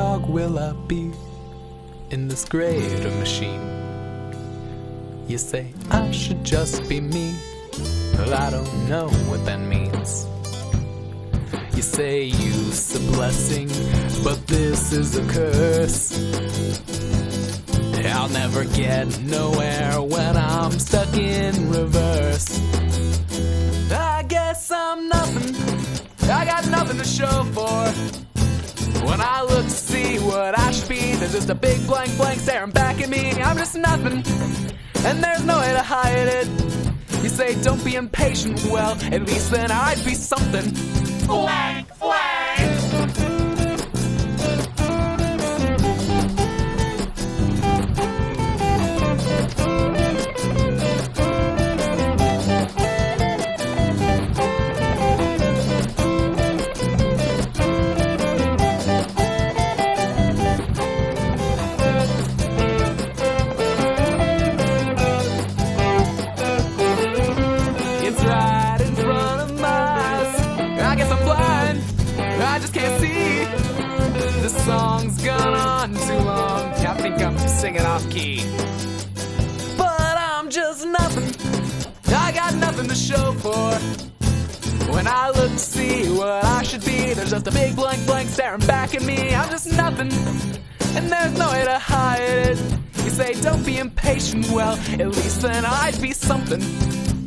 dog will I be in this great machine? You say I should just be me, but I don't know what that means. You say you's a blessing, but this is a curse. I'll never get nowhere when I'm stuck in reverse. I guess I'm nothing, I got nothing to show for. When I look to see what I should be, there's just a big blank staring back at me. I'm just nothing, and there's no way to hide it. You say don't be impatient, well, at least then I'd be something. Flag, flag! I just can't see. This song's gone on too long. I think I'm singing off key. But I'm just nothing, I got nothing to show for. When I look to see what I should be, there's just a big blank staring back at me. I'm just nothing, and there's no way to hide it. You say don't be impatient, well, at least then I'd be something.